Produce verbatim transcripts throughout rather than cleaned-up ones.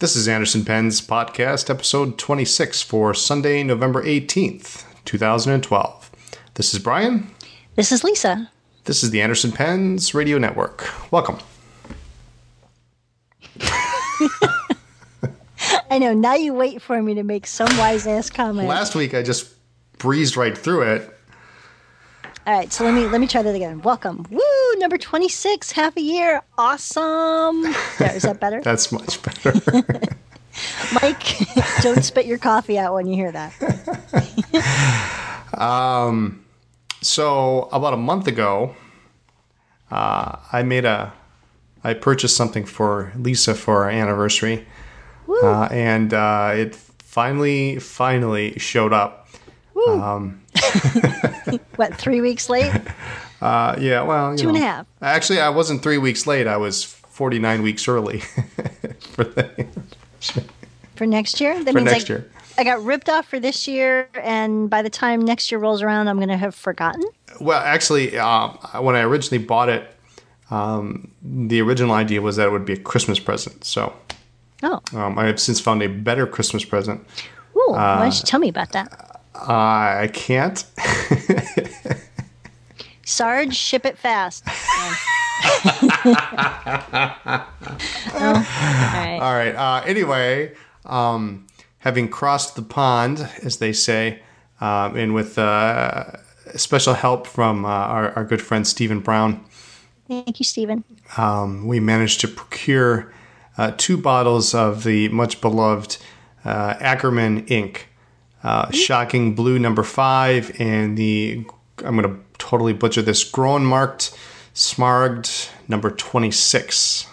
This is Anderson Pen's podcast, episode twenty-six for Sunday, November eighteenth, twenty twelve. This is Brian. This is Lisa. This is the Anderson Pen's Radio Network. Welcome. I know, now you wait for me to make some wise-ass comment. Last week I just breezed right through it. All right, so let me let me try that again. Welcome. Woo, number twenty-six, half a year. Awesome. There, is that better? That's much better. Mike, don't spit your coffee out when you hear that. um, so about a month ago, uh, I made a, I purchased something for Lisa for our anniversary, uh, and uh, it finally, finally showed up. Woo. Um, what, three weeks late? Uh, yeah, well, you Two know. and a half. Actually, I wasn't three weeks late. I was forty-nine weeks early for the For next year? That for means next I, year. I got ripped off for this year, and by the time next year rolls around, I'm going to have forgotten? Well, actually, um, when I originally bought it, um, the original idea was that it would be a Christmas present. So Oh. um, I have since found a better Christmas present. Ooh, why don't you tell me about that? Uh, I can't. Sarge, ship it fast. Oh. Oh, all right. All right. Uh, anyway, um, having crossed the pond, as they say, um, and with uh, special help from uh, our, our good friend Stephen Brown, Thank you, Stephen. um, we managed to procure uh, two bottles of the much beloved uh, Ackerman ink. Uh, Shocking Blue number five, and the, I'm going to totally butcher this, Groen marked Smaragd number twenty-six.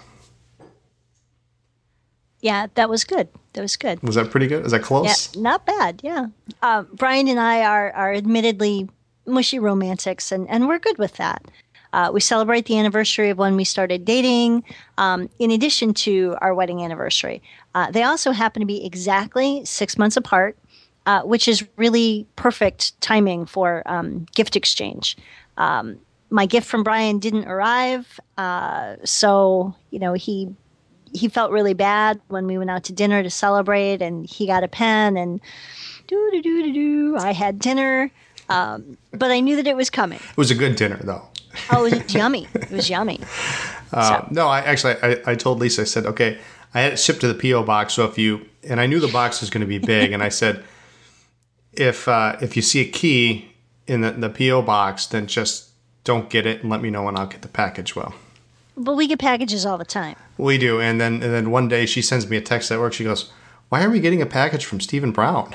Yeah, that was good. That was good. Was that pretty good? Is that close? Yeah, not bad, yeah. Uh, Brian and I are, are admittedly mushy romantics, and, and we're good with that. Uh, we celebrate the anniversary of when we started dating, um, in addition to our wedding anniversary. Uh, they also happen to be exactly six months apart. Uh, which is really perfect timing for um, gift exchange. Um, my gift from Brian didn't arrive, uh, so you know he he felt really bad when we went out to dinner to celebrate, and he got a pen, and do do do do do. I had dinner, um, but I knew that it was coming. It was a good dinner, though. Oh, it was yummy! It was yummy. Uh, so. No, I actually I, I told Lisa, I said, okay, I had it shipped to the P O box, so if you and I knew the box was going to be big, and I said, If uh, if you see a key in the, the P O box, then just don't get it and let me know and I'll get the package. Well, but we get packages all the time. We do, and then and then one day she sends me a text at work. She goes, "Why are we getting a package from Stephen Brown?"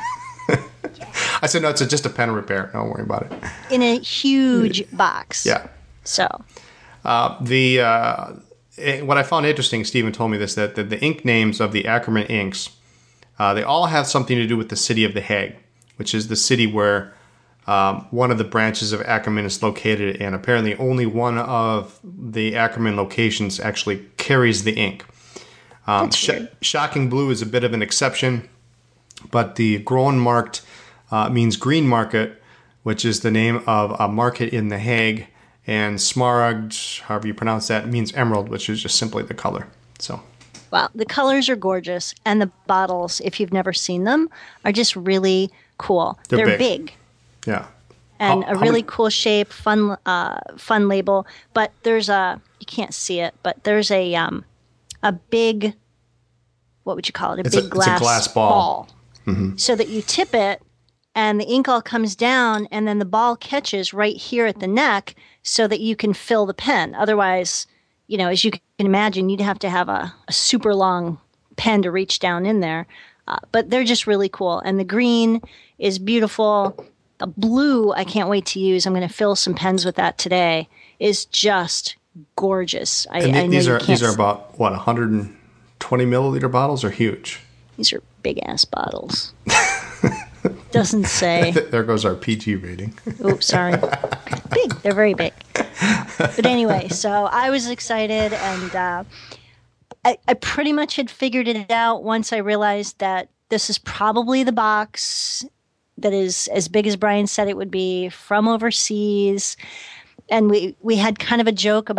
I said, "No, it's a, just a pen repair. Don't worry about it." In a huge box. Yeah. So. Uh, the uh, what I found interesting, Stephen told me this, that the, the ink names of the Ackerman inks, uh, they all have something to do with the city of The Hague, which is the city where um, one of the branches of Ackerman is located, and apparently only one of the Ackerman locations actually carries the ink. Um, sh- Shocking Blue is a bit of an exception, but the Groen marked uh, means green market, which is the name of a market in The Hague, and Smaragd, however you pronounce that, means emerald, which is just simply the color. So. Well, the colors are gorgeous, and the bottles, if you've never seen them, are just really cool. They're, They're big. big. Yeah. And how, a how really many... cool shape, fun uh, fun label. But there's a, you can't see it, but there's a um, a big, what would you call it? A it's big a, glass, it's a glass ball. ball. Mm-hmm. So that you tip it, and the ink all comes down, and then the ball catches right here at the neck so that you can fill the pen. Otherwise, you know, as you can imagine, you'd have to have a, a super long pen to reach down in there. Uh, but they're just really cool. And the green is beautiful. The blue, I can't wait to use. I'm going to fill some pens with that today. Is just gorgeous. I, and th- I know these you are can't these are about what one hundred twenty milliliter bottles are huge. These are big ass bottles. Doesn't say. There goes our P G rating. Oops, sorry. Big. They're very big. But anyway, so I was excited, and uh, I, I pretty much had figured it out once I realized that this is probably the box that is as big as Brian said it would be, from overseas. And we, we had kind of a joke about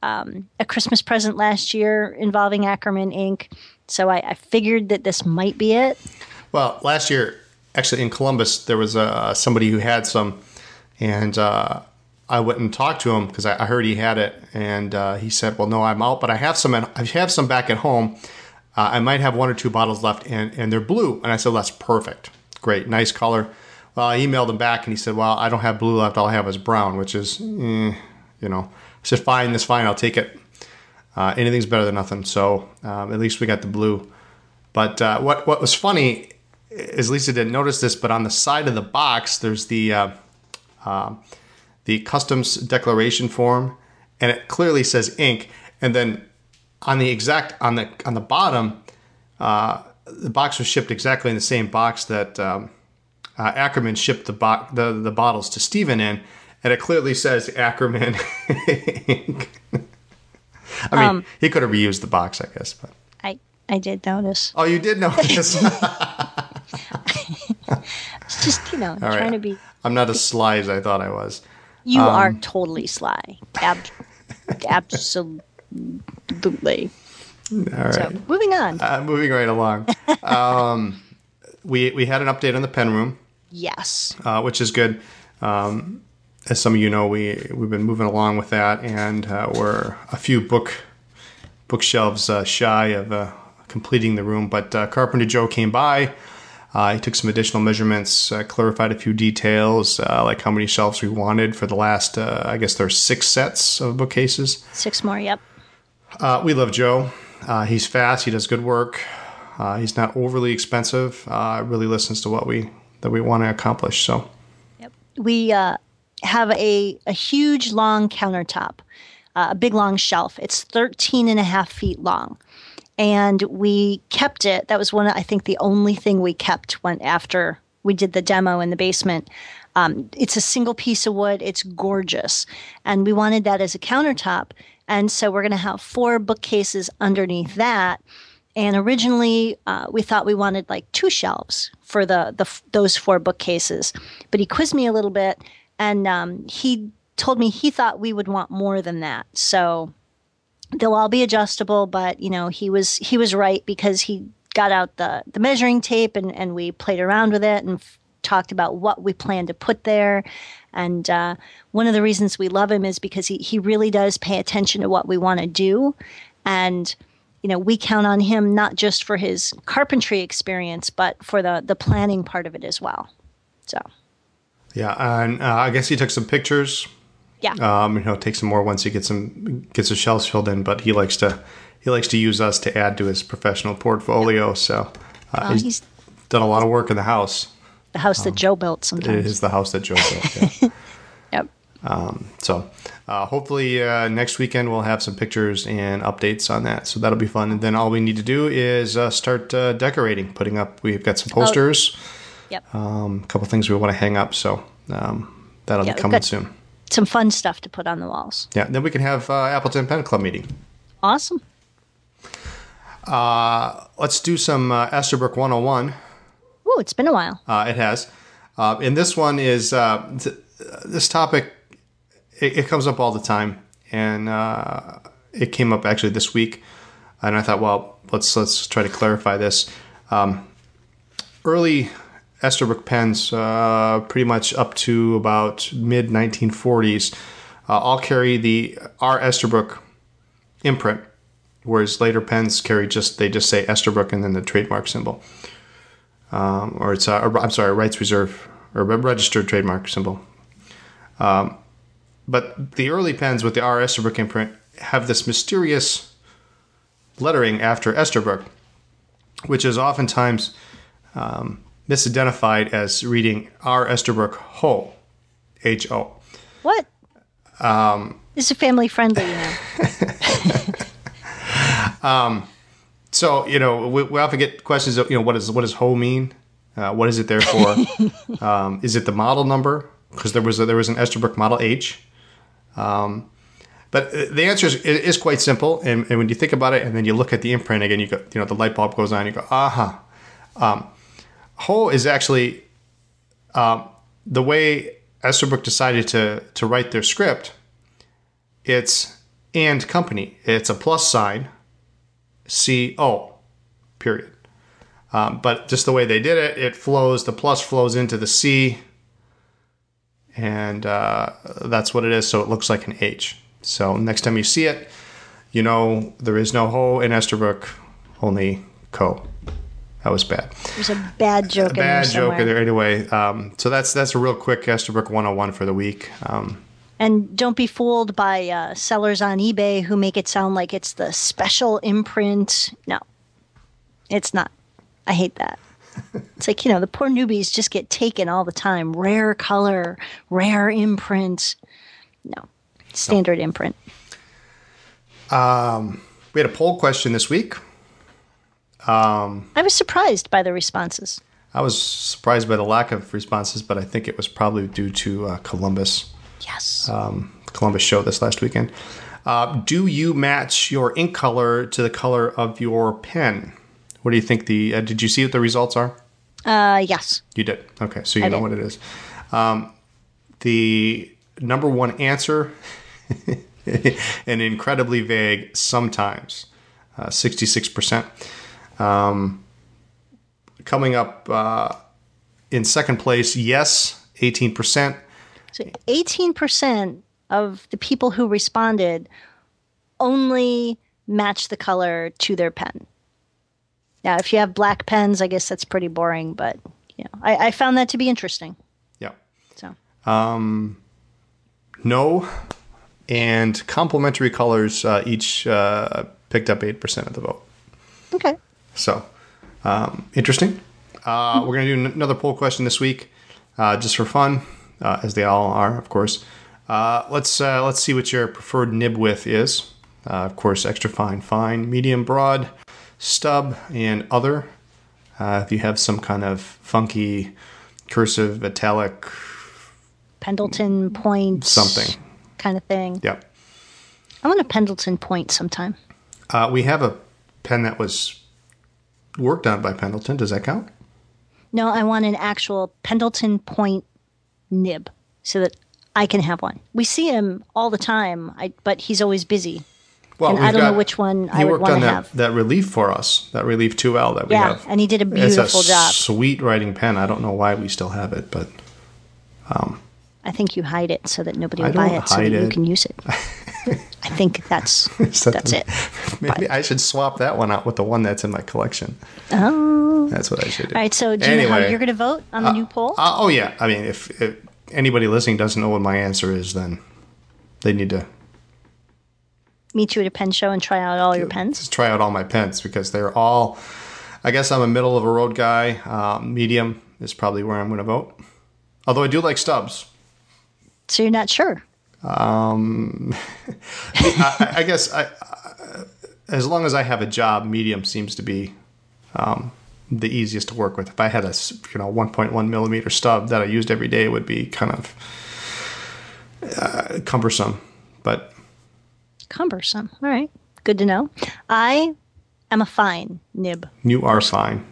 um, a Christmas present last year involving Ackerman ink. So I, I figured that this might be it. Well, last year, actually in Columbus, there was uh, somebody who had some, and uh, I went and talked to him because I, I heard he had it, and uh, he said, "Well, no, I'm out, but I have some. At, I have some back at home. Uh, I might have one or two bottles left, and, and they're blue." And I said, "That's perfect, great, nice color." Well, I emailed him back, and he said, "Well, I don't have blue left. All I have is brown," which is, eh, you know. I said, "Fine, that's fine. I'll take it. Uh, anything's better than nothing." So um, at least we got the blue. But uh, what what was funny is Lisa didn't notice this, but on the side of the box, there's the uh, uh, the customs declaration form, and it clearly says ink. And then on the exact on the on the bottom, uh, the box was shipped exactly in the same box that um, uh, Ackerman shipped the, bo- the the bottles to Stephen in, and it clearly says Ackerman ink. I mean, um, he could have reused the box, I guess. But I I did notice. Oh, you did notice. It's just, you know, All trying right. to be. I'm not as sly as I thought I was. You um, are totally sly. Ab- absolutely. All right. So, moving on. Uh, moving right along. um, we we had an update on the pen room. Yes. Uh, which is good. Um, as some of you know, we we've been moving along with that, and uh, we're a few book bookshelves uh, shy of uh, completing the room. But uh, Carpenter Joe came by. Uh, he took some additional measurements, uh, clarified a few details, uh, like how many shelves we wanted for the last, uh, I guess there's six sets of bookcases. Six more, yep. Uh, we love Joe. Uh, he's fast. He does good work. Uh, he's not overly expensive. Uh, really listens to what we that we want to accomplish. So, yep. We uh, have a, a huge, long countertop, uh, a big, long shelf. It's thirteen and a half feet long. And we kept it. That was one, I think, the only thing we kept when after we did the demo in the basement. Um, it's a single piece of wood. It's gorgeous. And we wanted that as a countertop. And so we're going to have four bookcases underneath that. And originally, uh, we thought we wanted like two shelves for the, the those four bookcases. But he quizzed me a little bit, and um, he told me he thought we would want more than that. So they'll all be adjustable, but you know, he was he was right, because he got out the, the measuring tape, and, and we played around with it and f- talked about what we plan to put there. And uh, one of the reasons we love him is because he, he really does pay attention to what we want to do. And, you know, we count on him not just for his carpentry experience, but for the, the planning part of it as well. So, yeah, and uh, I guess he took some pictures. Yeah. Um, you know, take some more once he gets some gets his shelves filled in. But he likes to he likes to use us to add to his professional portfolio. Yeah. So uh, well, he's, he's done a lot of work in the house. The house um, that Joe built. Sometimes it is the house that Joe built. Yeah. Yep. Um, so uh, hopefully uh, next weekend we'll have some pictures and updates on that. So that'll be fun. And then all we need to do is uh, start uh, decorating, putting up. We've got some posters. Oh. Yep. Um, a couple things we want to hang up. So um, that'll yeah, be coming soon. Some fun stuff to put on the walls. Yeah, then we can have uh, Appleton Pen Club meeting. Awesome. Uh, let's do some uh, Esterbrook one oh one. Ooh, it's been a while. Uh, it has. Uh, and this one is, uh, th- this topic, it, it comes up all the time. And uh, it came up actually this week. And I thought, well, let's let's try to clarify this. Um, early Esterbrook pens, uh, pretty much up to about mid nineteen forties, uh, all carry the R. Esterbrook imprint, whereas later pens carry just they just say Esterbrook and then the trademark symbol, um, or it's uh, or, I'm sorry, rights reserve or registered trademark symbol. Um, but the early pens with the R. Esterbrook imprint have this mysterious lettering after Esterbrook, which is oftentimes um, misidentified as reading R. Esterbrook Ho, H O. What? Um, this is family friendly, you know. um, so you know, we, we often get questions of, you know, what does what does Ho mean? Uh, what is it there for? um, is it the model number? Because there was a, there was an Esterbrook Model H. Um, but the answer is, is quite simple, and, and when you think about it, and then you look at the imprint again, you go, you know, the light bulb goes on. You go, aha. Um, Ho is actually um, the way Esterbrook decided to to write their script. It's and company. It's a plus sign, C O, period. Um, but just the way they did it, it flows, the plus flows into the C, and uh, that's what it is. So it looks like an H. So next time you see it, you know there is no ho in Esterbrook, only co. That was bad. There's a bad joke a in there bad somewhere. joke in there anyway. Um, so that's that's a real quick Esterbrook one oh one for the week. Um, And don't be fooled by uh, sellers on eBay who make it sound like it's the special imprint. No, it's not. I hate that. It's like, you know, the poor newbies just get taken all the time. Rare color, rare imprint. No, standard no. imprint. Um, we had a poll question this week. Um, I was surprised by the responses. I was surprised by the lack of responses, but I think it was probably due to uh, Columbus. Yes. Um, Columbus show this last weekend. Uh, do you match your ink color to the color of your pen? What do you think the... Uh, did you see what the results are? Uh, yes. You did? Okay, so you I know did. what it is. Um, the number one answer, and incredibly vague sometimes, uh, sixty-six percent. Um, coming up uh, in second place, yes, eighteen percent. So eighteen percent of the people who responded only match the color to their pen. Now, if you have black pens, I guess that's pretty boring, but you know, I, I found that to be interesting. Yeah. So. Um, no, and complementary colors uh, each uh, picked up eight percent of the vote. Okay. So, um, interesting. Uh, mm-hmm. We're going to do n- another poll question this week, uh, just for fun, uh, as they all are, of course. Uh, let's uh, let's see what your preferred nib width is. Uh, of course, extra fine, fine, medium, broad, stub, and other. Uh, if you have some kind of funky cursive, italic, Pendleton point, something kind of thing. Yep. I want a Pendleton point sometime. Uh, we have a pen that was worked on by Pendleton. Does that count? No, I want an actual Pendleton point nib so that I can have one. We see him all the time, I, but he's always busy. Well, and I don't got, know which one I would want to that, have. That Relief for us, that Relief two L that we yeah, have. Yeah, and he did a beautiful it's a job. Sweet writing pen. I don't know why we still have it, but um, I think you hide it so that nobody will I buy don't it, so that hide you it. can use it. I think that's that that's it. Maybe but. I should swap that one out with the one that's in my collection. Oh, that's what I should do. All right, so do you anyway, know how you're going to vote on the uh, new poll? Uh, oh yeah, I mean, if, if anybody listening doesn't know what my answer is, then they need to meet you at a pen show and try out all your pens? Just try out all my pens because they're all, I guess I'm a middle of a road guy. Um, medium is probably where I'm going to vote. Although I do like stubs. So you're not sure? Um, I, I guess I, I, as long as I have a job, medium seems to be um, the easiest to work with. If I had a you know one point one millimeter stub that I used every day, it would be kind of uh, cumbersome. But cumbersome. All right, good to know. I am a fine nib. You are fine.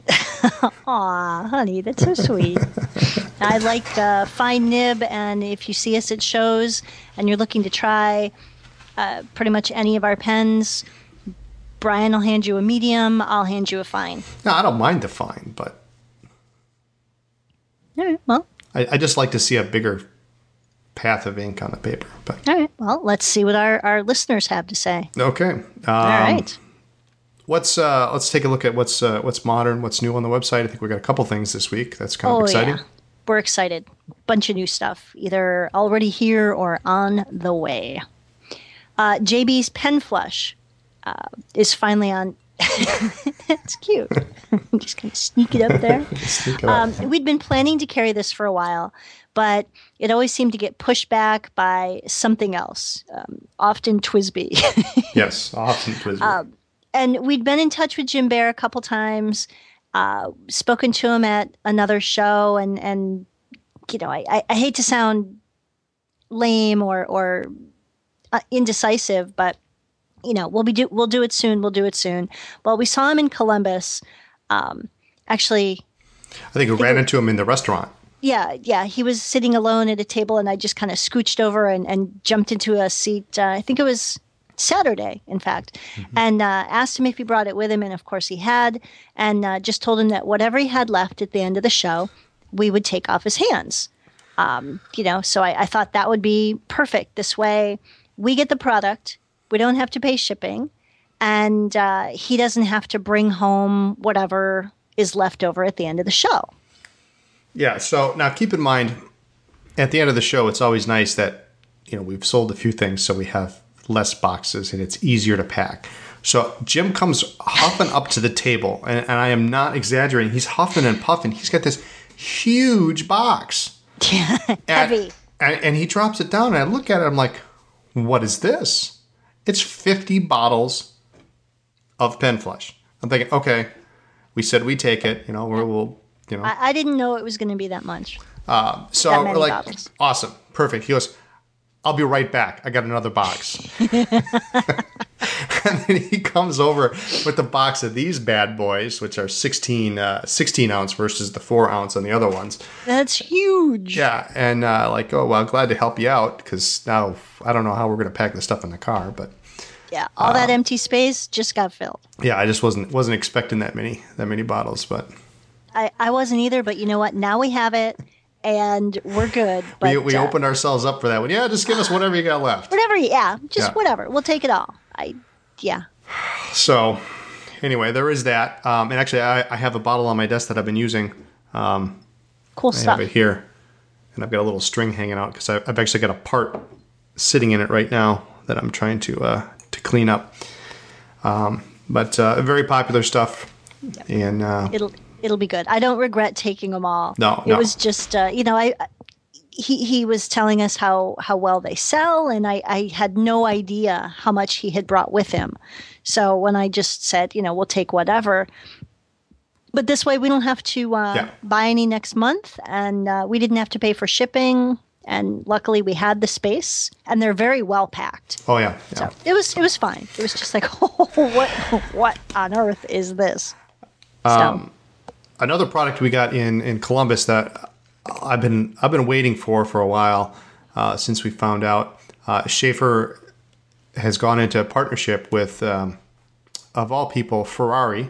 Aw, honey, that's so sweet. I like uh, fine nib, and if you see us at shows and you're looking to try uh, pretty much any of our pens, Brian will hand you a medium, I'll hand you a fine. No, I don't mind the fine, but all right, well, I, I just like to see a bigger path of ink on the paper. But all right, well, let's see what our, our listeners have to say. Okay. Um, all right. What's uh, let's take a look at what's uh, what's modern, what's new on the website. I think we got a couple things this week. That's kind oh, of exciting. Yeah. We're excited. Bunch of new stuff, either already here or on the way. Uh, J B's Pen Flush uh, is finally on. That's cute. I'm just going to sneak it up there. Sneak it up. Um, we'd been planning to carry this for a while, but it always seemed to get pushed back by something else, um, often Twisby. Yes, often Twisby. Um, and we'd been in touch with Jim Bear a couple times. Uh, spoken to him at another show, and, and you know, I, I, I hate to sound lame or or uh, indecisive, but you know, we'll be do we'll do it soon. We'll do it soon. Well, we saw him in Columbus. Um, actually, I think we ran into him in the restaurant. Yeah, yeah, he was sitting alone at a table, and I just kind of scooched over and, and jumped into a seat. Uh, I think it was Saturday, in fact, mm-hmm. and uh, asked him if he brought it with him. And of course he had, and uh, just told him that whatever he had left at the end of the show, we would take off his hands. Um, you know, so I, I thought that would be perfect. This way we get the product. We don't have to pay shipping. And uh, he doesn't have to bring home whatever is left over at the end of the show. Yeah. So now keep in mind, at the end of the show, it's always nice that, you know, we've sold a few things, so we have less boxes and it's easier to pack. So Jim comes huffing up to the table, and, and I am not exaggerating. He's huffing and puffing. He's got this huge box. Yeah, heavy. And, and, and he drops it down, and I look at it, I'm like, what is this? It's fifty bottles of pen flush. I'm thinking, okay, we said we take it, you know, we're, we'll, you know. I, I didn't know it was going to be that much. Uh, so that we're like, bottles. Awesome, perfect. He goes, I'll be right back. I got another box. And then he comes over with the box of these bad boys, which are sixteen, uh, sixteen ounce versus the four ounce on the other ones. That's huge. Yeah. And uh, like, oh, well, I'm glad to help you out because now I don't know how we're going to pack this stuff in the car, but. Yeah, all uh, that empty space just got filled. Yeah, I just wasn't wasn't expecting that many that many bottles, but I, I wasn't either. But you know what? Now we have it, and we're good. But, we we uh, opened ourselves up for that one. Yeah, just give us whatever you got left. Whatever, yeah, just yeah. whatever. We'll take it all. I, yeah. So, anyway, there is that. Um, and actually, I, I have a bottle on my desk that I've been using. Um, cool I stuff. have it here, and I've got a little string hanging out because I've actually got a part sitting in it right now that I'm trying to. Uh, to clean up. Um, but uh, very popular stuff. Yep. And uh, it'll it'll be good. I don't regret taking them all. No, It no. was just, uh, you know, I he he was telling us how, how well they sell, and I, I had no idea how much he had brought with him. So when I just said, you know, we'll take whatever. But this way we don't have to uh, yeah. buy any next month, and uh, we didn't have to pay for shipping. And luckily, we had the space, and they're very well packed. Oh yeah, so yeah. it was it was fine. It was just like, oh, what what on earth is this? Um, so. Another product we got in, in Columbus that I've been I've been waiting for for a while uh, since we found out. Uh, Schaefer has gone into a partnership with, um, of all people, Ferrari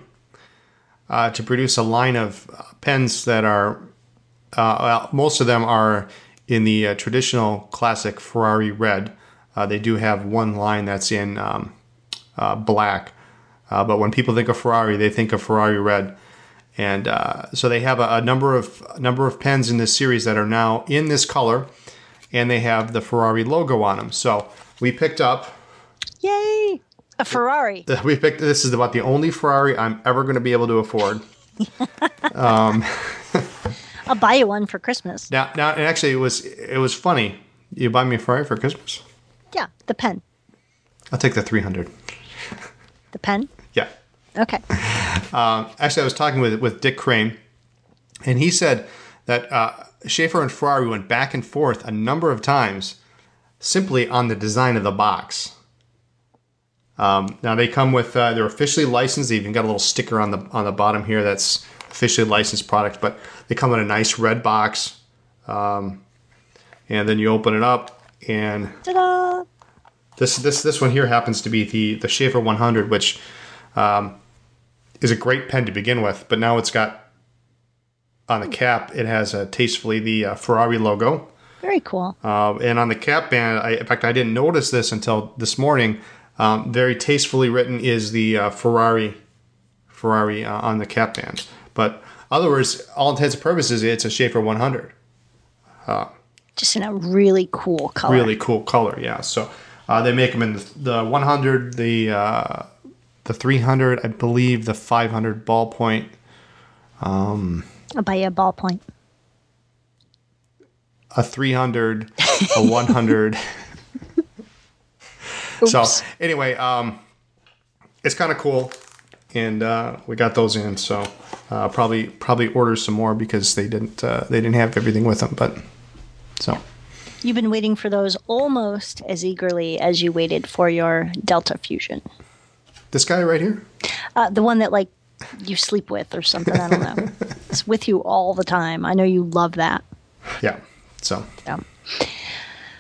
uh, to produce a line of pens that are uh, well, most of them are. In the uh, traditional classic Ferrari red, uh, they do have one line that's in um, uh, black. Uh, but when people think of Ferrari, they think of Ferrari red. And uh, so they have a, a number of a number of pens in this series that are now in this color, and they have the Ferrari logo on them. So we picked up. Yay! A Ferrari. We picked. This is about the only Ferrari I'm ever going to be able to afford. um, I'll buy you one for Christmas. Now, now, and actually, it was it was funny. You buy me a Ferrari for Christmas? Yeah, the pen. I'll take the three hundred. The pen? Yeah. Okay. Um, actually, I was talking with with Dick Crane, and he said that uh, Schaefer and Ferrari went back and forth a number of times, simply on the design of the box. Um, now they come with uh, they're officially licensed. They even got a little sticker on the on the bottom here that's officially licensed product, but they come in a nice red box. Um, and then you open it up, and ta-da! This this this one here happens to be the the Schaefer one hundred, which um, is a great pen to begin with. But now it's got on the cap, it has uh, tastefully the uh, Ferrari logo. Very cool. Uh, and on the cap band, I, in fact, I didn't notice this until this morning. Um, very tastefully written is the uh, Ferrari Ferrari uh, on the cap band. But other words, all intents and purposes, it's a Schaefer one hundred. Uh, Just in a really cool color. Really cool color, yeah. So uh, they make them in the, the one hundred, the uh, the three hundred, I believe, the five hundred ballpoint. Um, I'll buy you a ballpoint. A three hundred, a one hundred. So anyway, um, it's kind of cool, and uh, we got those in. So uh, probably probably order some more because they didn't uh, they didn't have everything with them. But so you've been waiting for those almost as eagerly as you waited for your Delta Fusion. This guy right here, uh, the one that like you sleep with or something. I don't know. It's with you all the time. I know you love that. Yeah. So. Yeah.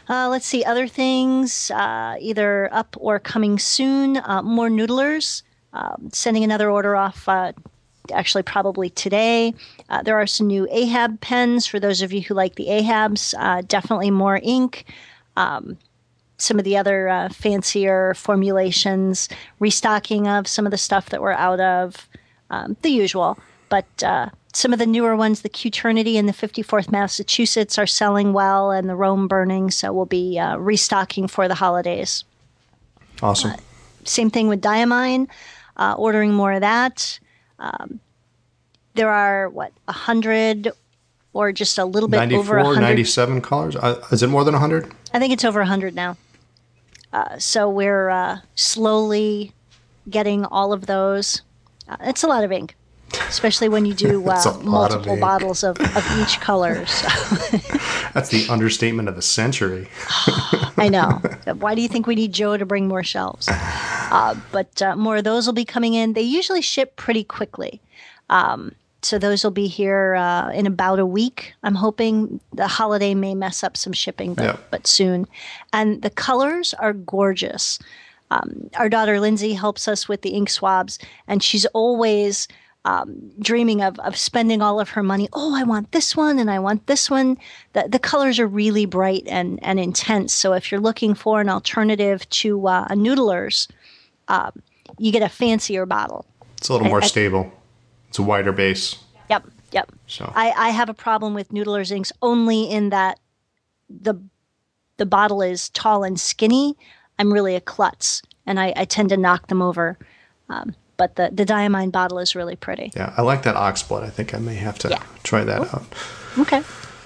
Uh, let's see, other things, uh, either up or coming soon. Uh, more Noodlers, um, sending another order off uh, actually probably today. Uh, there are some new Ahab pens for those of you who like the Ahabs. Uh, definitely more ink. Um, some of the other uh, fancier formulations, restocking of some of the stuff that we're out of, um, the usual. But uh, some of the newer ones, the Qternity and the fifty-fourth Massachusetts, are selling well, and the Rome Burning, so we'll be uh, restocking for the holidays. Awesome. Uh, same thing with Diamine, uh, ordering more of that. Um, there are, what, one hundred or just a little bit over one hundred. ninety-seven colors? Uh, is it more than one hundred? I think it's over one hundred now. Uh, so we're uh, slowly getting all of those. Uh, it's a lot of ink. Especially when you do uh, multiple of bottles of, of each color. So. That's the understatement of the century. I know. Why do you think we need Joe to bring more shelves? Uh, but uh, more of those will be coming in. They usually ship pretty quickly. Um, so those will be here uh, in about a week. I'm hoping the holiday may mess up some shipping, but, yep. but soon. And the colors are gorgeous. Um, our daughter Lindsay helps us with the ink swabs, and she's always... Um, dreaming of, of spending all of her money. Oh, I want this one and I want this one. The, the colors are really bright and, and intense. So if you're looking for an alternative to uh, a Noodler's, um, you get a fancier bottle. It's a little more I, stable. It's a wider base. Yep, yep. So I, I have a problem with Noodler's inks only in that the the bottle is tall and skinny. I'm really a klutz, and I, I tend to knock them over. Um, But the, the Diamine bottle is really pretty. Yeah, I like that oxblood. I think I may have to yeah. try that Ooh. out. Okay.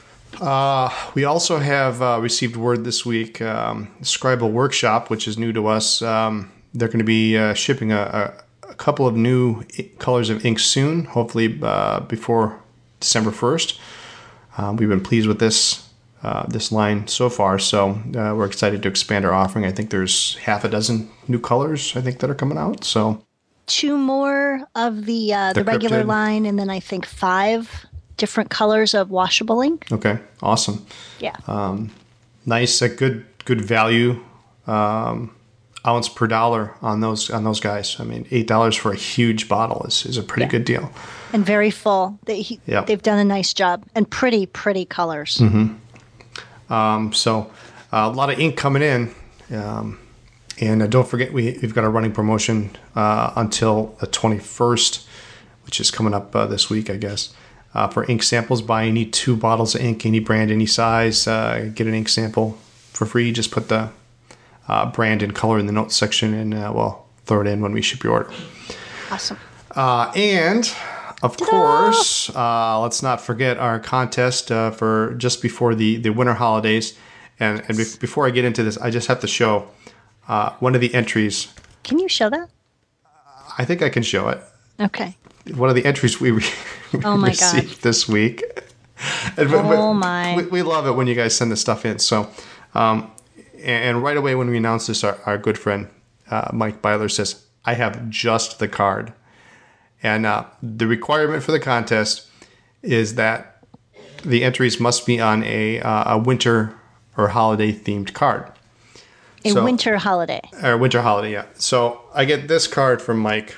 Uh, we also have uh, received word this week, um, Scribal Workshop, which is new to us. Um, they're going to be uh, shipping a, a, a couple of new colors of ink soon, hopefully uh, before December first. Um, we've been pleased with this uh, this line so far, so uh, we're excited to expand our offering. I think there's half a dozen new colors, I think, that are coming out, so... Two more of the uh, the, the regular line, and then I think five different colors of washable ink. Okay, awesome. Yeah. Um, nice, a good good value, um, ounce per dollar on those on those guys. I mean, eight dollars for a huge bottle is, is a pretty yeah. good deal. And very full. They he, yep. They've done a nice job, and pretty pretty colors. Mm-hmm. Um, so uh, a lot of ink coming in. Um, And uh, don't forget, we, we've got a running promotion uh, until the twenty-first, which is coming up uh, this week, I guess. Uh, for ink samples, buy any two bottles of ink, any brand, any size. Uh, get an ink sample for free. Just put the uh, brand and color in the notes section, and uh, we'll throw it in when we ship your order. Awesome. Uh, and, of Ta-da! course, uh, let's not forget our contest uh, for just before the, the winter holidays. And, and be- before I get into this, I just have to show... Uh, one of the entries. Can you show that? I think I can show it. Okay. One of the entries we, re- we oh my received God. this week. and, oh my. We, we love it when you guys send this stuff in. So, um, and, and right away when we announced this, our, our good friend uh, Mike Byler says, I have just the card. And uh, the requirement for the contest is that the entries must be on a, uh, a winter or holiday themed card. A so, winter holiday. Or winter holiday, yeah. So I get this card from Mike,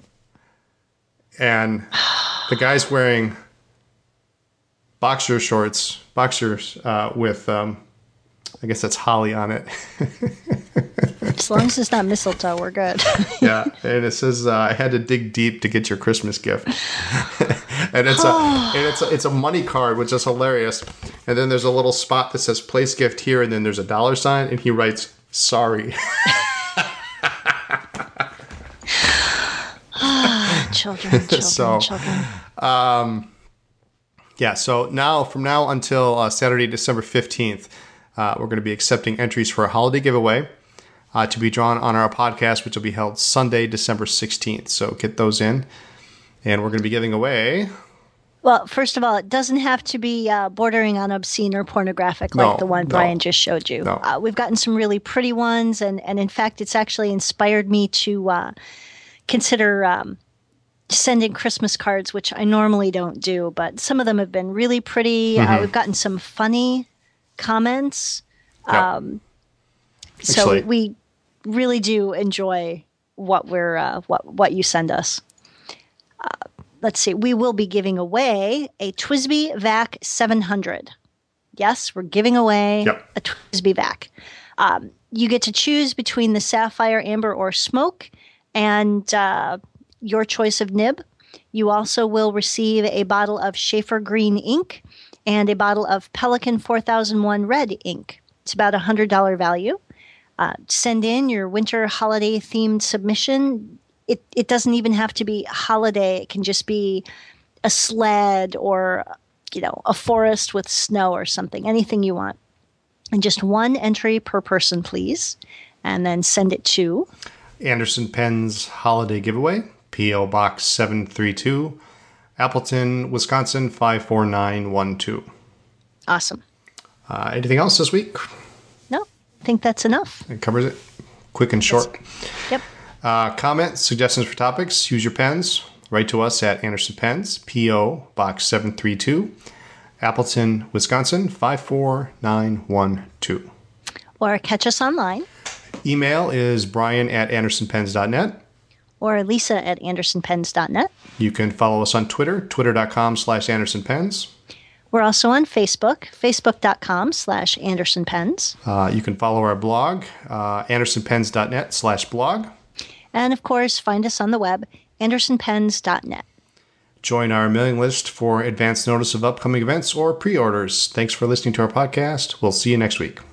and the guy's wearing boxer shorts, boxers uh, with, um, I guess that's holly on it. As long as it's not mistletoe, we're good. Yeah, and it says, uh, I had to dig deep to get your Christmas gift. And it's a and it's a, it's a money card, which is hilarious. And then there's a little spot that says place gift here, and then there's a dollar sign, and he writes, sorry. children, children, so, children. Um, yeah, so now, from now until uh, Saturday, December fifteenth, uh, we're going to be accepting entries for a holiday giveaway uh, to be drawn on our podcast, which will be held Sunday, December sixteenth. So get those in. And we're going to be giving away... Well, first of all, it doesn't have to be uh, bordering on obscene or pornographic like no, the one no, Brian just showed you. No. Uh, we've gotten some really pretty ones, and, and in fact, it's actually inspired me to uh, consider um, sending Christmas cards, which I normally don't do, but some of them have been really pretty. Mm-hmm. Uh, we've gotten some funny comments Yep. Um, so Actually, we really do enjoy what we're uh, what what you send us. Uh, let's see. We will be giving away a TWSBI VAC seven hundred. Yes, we're giving away yep. a TWSBI VAC. Um, you get to choose between the Sapphire, Amber, or Smoke, and uh, your choice of nib. You also will receive a bottle of Schaefer Green ink and a bottle of Pelican four thousand one red ink. It's about a one hundred dollars value. Uh, send in your winter holiday themed submission. It, it doesn't even have to be holiday. It can just be a sled or, you know, a forest with snow or something, anything you want. And just one entry per person, please. And then send it to Anderson Pens Holiday Giveaway, P O. Box seven three two, Appleton, Wisconsin five four nine one two. Awesome. Uh, anything else this week? No, I think that's enough. It covers it. Quick and short. That's, yep. Uh, comments, suggestions for topics, use your pens. Write to us at Anderson Pens, P O. Box seven three two, Appleton, Wisconsin five four nine one two. Or catch us online. Email is brian at andersonpens dot net. Or Lisa at andersonpens dot net. You can follow us on Twitter, twitter.com slash andersonpens. We're also on Facebook, facebook.com slash andersonpens. Uh, you can follow our blog, uh, andersonpens dot net slash blog. And of course, find us on the web, andersonpens dot net. Join our mailing list for advance notice of upcoming events or pre-orders. Thanks for listening to our podcast. We'll see you next week.